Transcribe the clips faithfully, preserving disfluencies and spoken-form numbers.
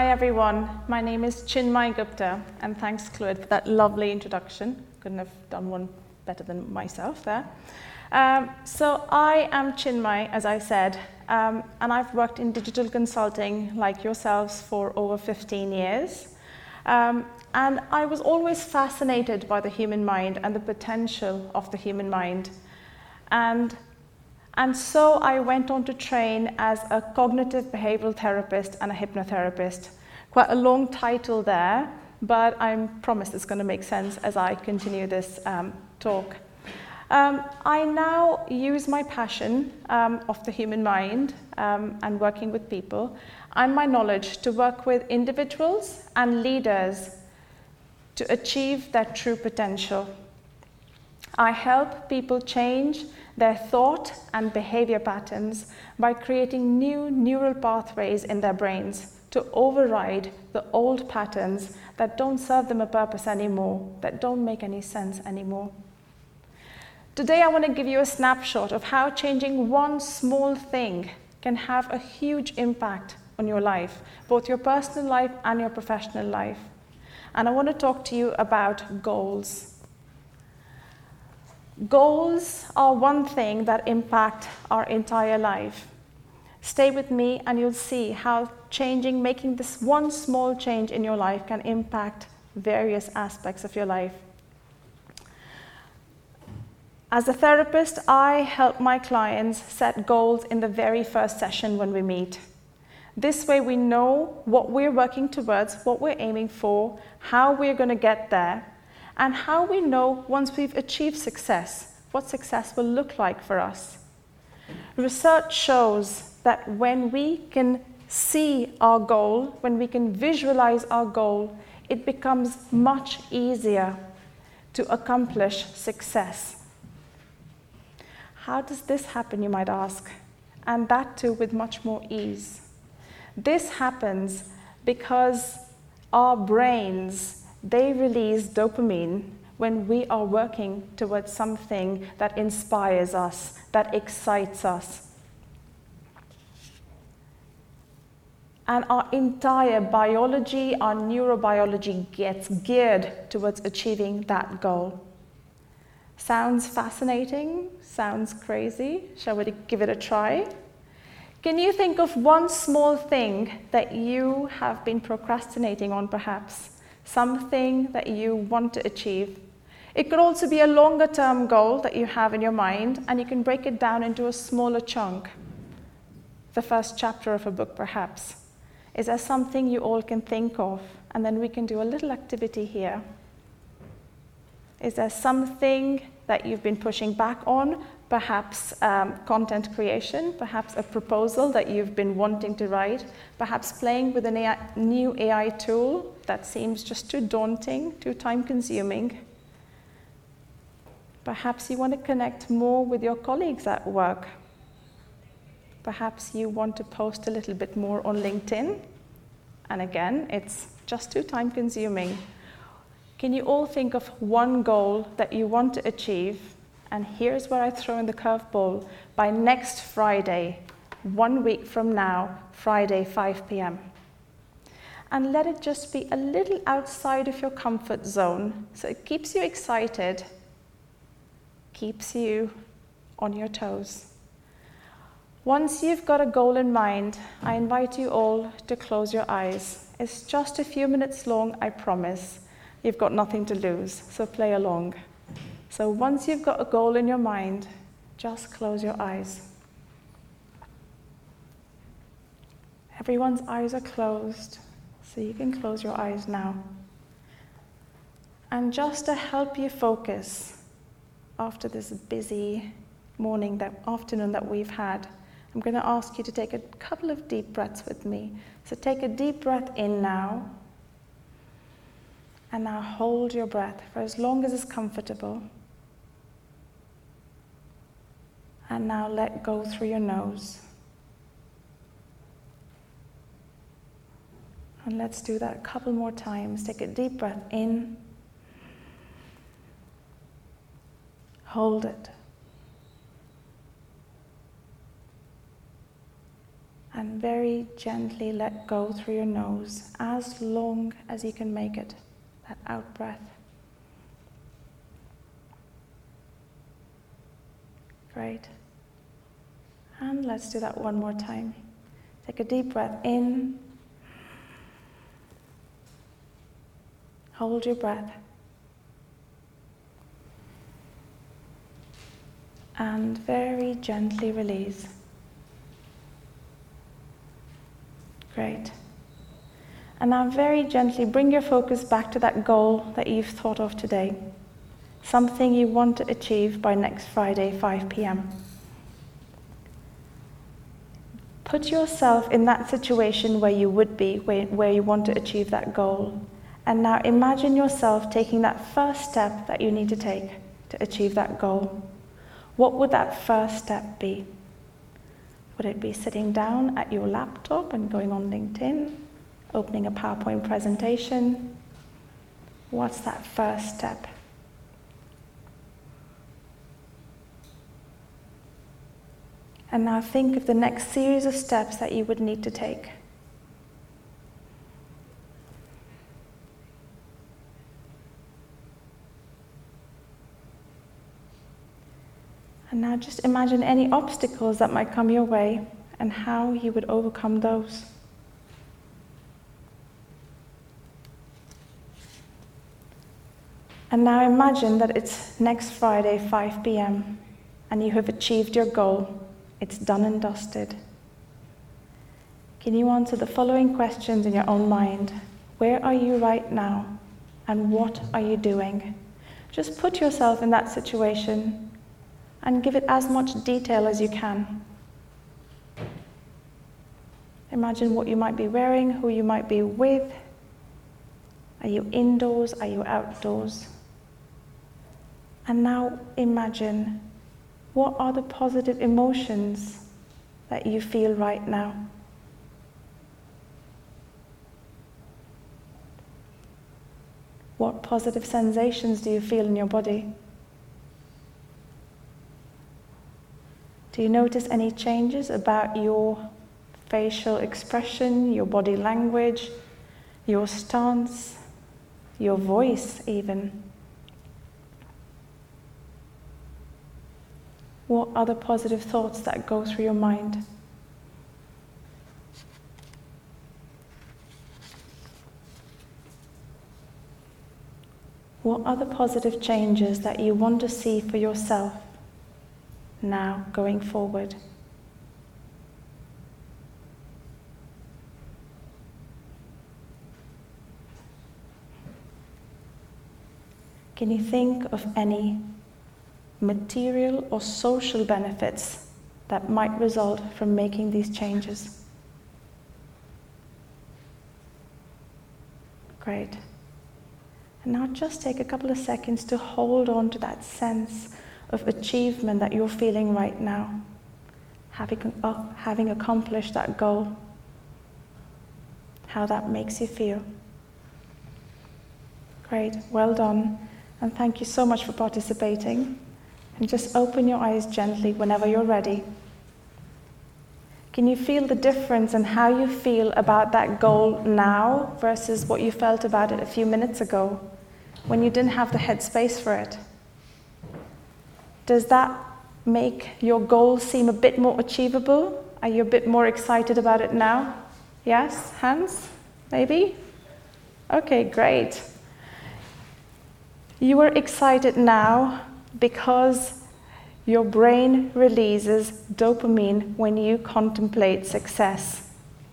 Hi everyone, my name is Chinmay Gupta, and thanks Claude for that lovely introduction. Couldn't have done one better than myself there. Um, so I am Chinmay, as I said, um, and I've worked in digital consulting like yourselves for over fifteen years. Um, and I was always fascinated by the human mind and the potential of the human mind. And And so I went on to train as a cognitive behavioral therapist and a hypnotherapist. Quite a long title there, but I promise it's going to make sense as I continue this um, talk. Um, I now use my passion um, of the human mind um, and working with people and my knowledge to work with individuals and leaders to achieve their true potential. I help people change their thought and behavior patterns by creating new neural pathways in their brains to override the old patterns that don't serve them a purpose anymore, that don't make any sense anymore. Today I want to give you a snapshot of how changing one small thing can have a huge impact on your life, both your personal life and your professional life. And I want to talk to you about goals. Goals are one thing that impact our entire life. Stay with me and you'll see how changing, making this one small change in your life can impact various aspects of your life. As a therapist, I help my clients set goals in the very first session when we meet. This way we know what we're working towards, what we're aiming for, how we're going to get there, and how we know once we've achieved success, what success will look like for us. Research shows that when we can see our goal, when we can visualize our goal, it becomes much easier to accomplish success. How does this happen, you might ask? And that too with much more ease. This happens because our brains, they release dopamine when we are working towards something that inspires us, that excites us. And our entire biology, our neurobiology gets geared towards achieving that goal. Sounds fascinating? Sounds crazy? Shall we give it a try? Can you think of one small thing that you have been procrastinating on perhaps? Something that you want to achieve. It could also be a longer term goal that you have in your mind, and you can break it down into a smaller chunk. The first chapter of a book, perhaps. Is there something you all can think of? And then we can do a little activity here. Is there something that you've been pushing back on? Perhaps um, content creation, perhaps a proposal that you've been wanting to write, perhaps playing with a A I, new A I tool that seems just too daunting, too time-consuming. Perhaps you want to connect more with your colleagues at work. Perhaps you want to post a little bit more on LinkedIn. And again, it's just too time-consuming. Can you all think of one goal that you want to achieve? And here's where I throw in the curveball. By next Friday, one week from now, Friday, five p m And let it just be a little outside of your comfort zone. So it keeps you excited, keeps you on your toes. Once you've got a goal in mind, I invite you all to close your eyes. It's just a few minutes long, I promise. You've got nothing to lose, so play along. So once you've got a goal in your mind, just close your eyes. Everyone's eyes are closed, so you can close your eyes now. And just to help you focus after this busy morning, that afternoon that we've had, I'm going to ask you to take a couple of deep breaths with me. So take a deep breath in now. And now hold your breath for as long as is comfortable. And now let go through your nose. And let's do that a couple more times. Take a deep breath in. Hold it. And very gently let go through your nose, as long as you can make it, that out breath. Great. And let's do that one more time. Take a deep breath in. Hold your breath. And very gently release. Great. And now very gently bring your focus back to that goal that you've thought of today. Something you want to achieve by next Friday, five p.m. Put yourself in that situation where you would be, where, where you want to achieve that goal. And now imagine yourself taking that first step that you need to take to achieve that goal. What would that first step be? Would it be sitting down at your laptop and going on LinkedIn? Opening a PowerPoint presentation? What's that first step? And now think of the next series of steps that you would need to take. And now just imagine any obstacles that might come your way and how you would overcome those. And now imagine that it's next Friday, five p.m., and you have achieved your goal. It's done and dusted. Can you answer the following questions in your own mind? Where are you right now? And what are you doing? Just put yourself in that situation and give it as much detail as you can. Imagine what you might be wearing, who you might be with. Are you indoors? Are you outdoors? And now imagine, what are the positive emotions that you feel right now? What positive sensations do you feel in your body? Do you notice any changes about your facial expression, your body language, your stance, your voice even? What are the positive thoughts that go through your mind? What are the positive changes that you want to see for yourself now going forward? Can you think of any material or social benefits that might result from making these changes? Great. And now just take a couple of seconds to hold on to that sense of achievement that you're feeling right now, having, uh, having accomplished that goal, how that makes you feel. Great, well done, and thank you so much for participating. And just open your eyes gently whenever you're ready. Can you feel the difference in how you feel about that goal now versus what you felt about it a few minutes ago when you didn't have the headspace for it? Does that make your goal seem a bit more achievable? Are you a bit more excited about it now? Yes? Hands? Maybe? Okay, great. You are excited now because your brain releases dopamine when you contemplate success.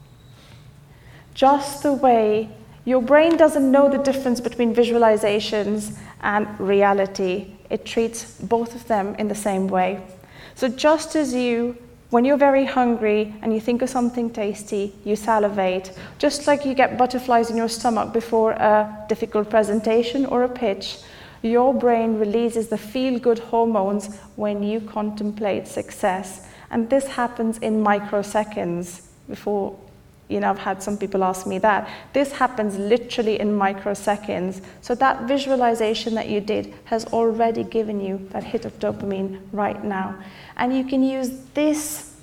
Just the way your brain doesn't know the difference between visualizations and reality. It treats both of them in the same way. So just as you, when you're very hungry and you think of something tasty, you salivate, just like you get butterflies in your stomach before a difficult presentation or a pitch, your brain releases the feel-good hormones when you contemplate success. And this happens in microseconds. Before, you know, I've had some people ask me that. This happens literally in microseconds. So that visualization that you did has already given you that hit of dopamine right now. And you can use this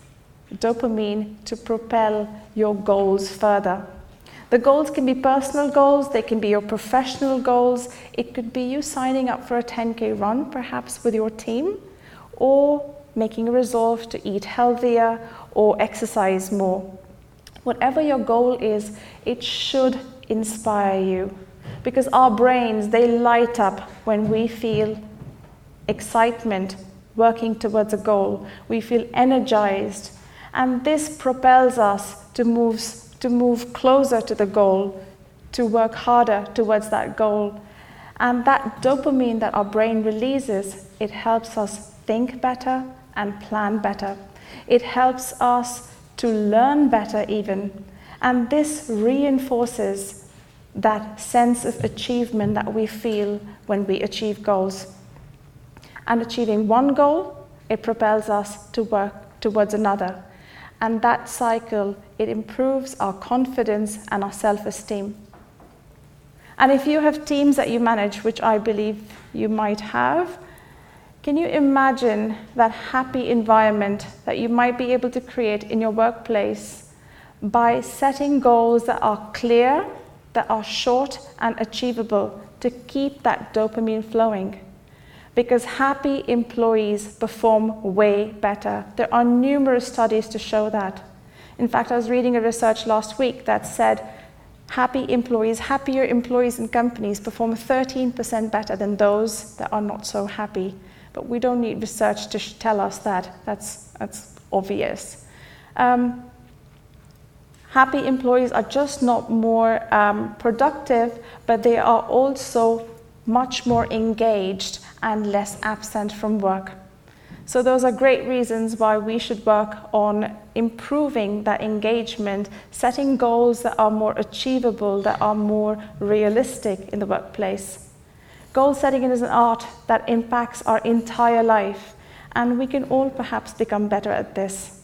dopamine to propel your goals further. The goals can be personal goals, they can be your professional goals. It could be you signing up for a ten K run, perhaps with your team, or making a resolve to eat healthier or exercise more. Whatever your goal is, it should inspire you, because our brains, they light up when we feel excitement working towards a goal. We feel energized, and this propels us to move, to move closer to the goal, to work harder towards that goal. And that dopamine that our brain releases, it helps us think better and plan better. It helps us to learn better even. And this reinforces that sense of achievement that we feel when we achieve goals. And achieving one goal, it propels us to work towards another. And that cycle, it improves our confidence and our self-esteem. And if you have teams that you manage, which I believe you might have, can you imagine that happy environment that you might be able to create in your workplace by setting goals that are clear, that are short and achievable, to keep that dopamine flowing? Because happy employees perform way better. There are numerous studies to show that. In fact, I was reading a research last week that said happy employees, happier employees in companies perform thirteen percent better than those that are not so happy. But we don't need research to sh- tell us that. That's, that's obvious. Um, happy employees are just not more um, productive, but they are also much more engaged and less absent from work. So those are great reasons why we should work on improving that engagement, setting goals that are more achievable, that are more realistic in the workplace. Goal setting is an art that impacts our entire life, and we can all perhaps become better at this.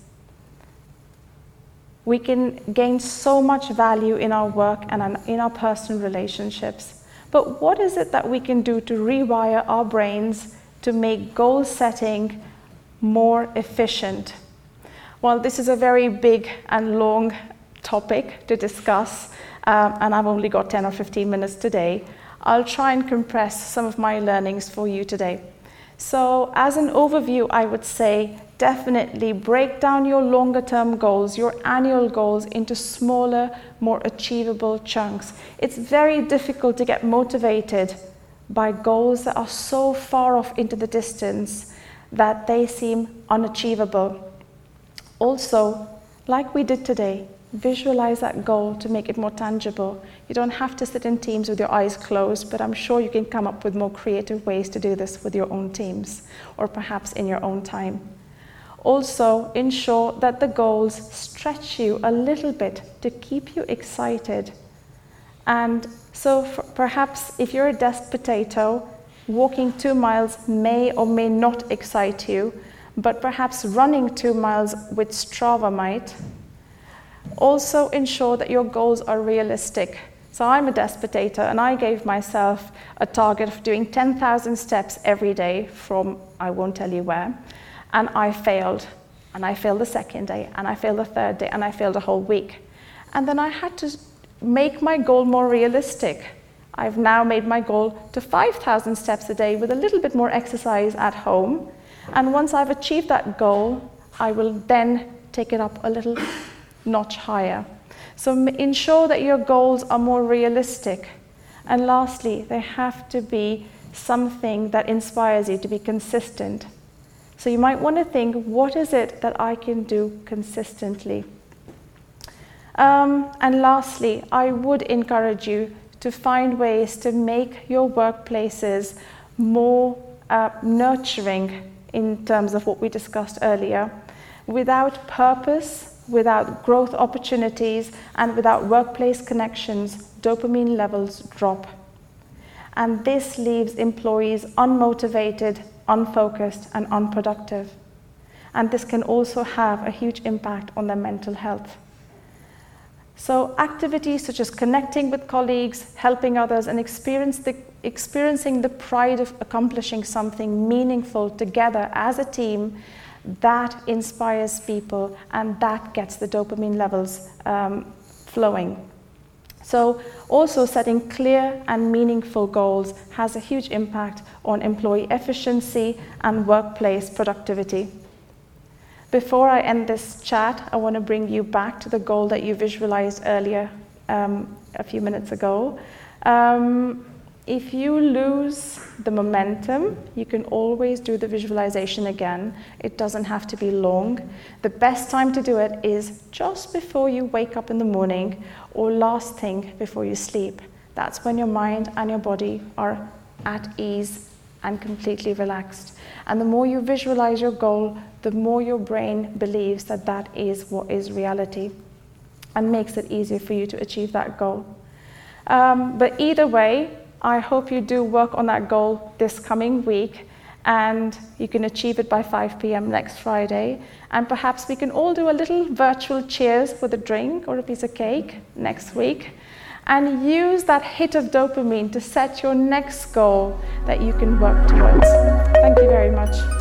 We can gain so much value in our work and in our personal relationships. But what is it that we can do to rewire our brains to make goal setting more efficient? Well, this is a very big and long topic to discuss, um, and I've only got ten or fifteen minutes today. I'll try and compress some of my learnings for you today. So as an overview, I would say definitely break down your longer term goals, your annual goals, into smaller, more achievable chunks. It's very difficult to get motivated by goals that are so far off into the distance that they seem unachievable. Also, like we did today, visualize that goal to make it more tangible. You don't have to sit in teams with your eyes closed, but I'm sure you can come up with more creative ways to do this with your own teams, or perhaps in your own time. Also, ensure that the goals stretch you a little bit to keep you excited. And so for, perhaps if you're a desk potato, walking two miles may or may not excite you, but perhaps running two miles with Strava might. Also ensure that your goals are realistic. So I'm a desk potato, and I gave myself a target of doing ten thousand steps every day from I won't tell you where. And I failed, and I failed the second day, and I failed the third day, and I failed a whole week. And then I had to make my goal more realistic. I've now made my goal to five thousand steps a day with a little bit more exercise at home. And once I've achieved that goal, I will then take it up a little notch higher. So ensure that your goals are more realistic. And lastly, they have to be something that inspires you to be consistent. So you might want to think, what is it that I can do consistently? Um, and lastly, I would encourage you to find ways to make your workplaces more uh, nurturing in terms of what we discussed earlier. Without purpose, without growth opportunities, and without workplace connections, dopamine levels drop. And this leaves employees unmotivated, unfocused, and unproductive. And this can also have a huge impact on their mental health. So activities such as connecting with colleagues, helping others, and experience the, experiencing the pride of accomplishing something meaningful together as a team, that inspires people and that gets the dopamine levels um, flowing. So also setting clear and meaningful goals has a huge impact on employee efficiency and workplace productivity. Before I end this chat, I want to bring you back to the goal that you visualized earlier um, a few minutes ago. Um, if you lose the momentum, you can always do the visualization again. It doesn't have to be long. The best time to do it is just before you wake up in the morning or last thing before you sleep. That's when your mind and your body are at ease and completely relaxed. And the more you visualize your goal, the more your brain believes that that is what is reality and makes it easier for you to achieve that goal. Um, but either way, I hope you do work on that goal this coming week and you can achieve it by five p m next Friday. And perhaps we can all do a little virtual cheers with a drink or a piece of cake next week and use that hit of dopamine to set your next goal that you can work towards. Thank you very much.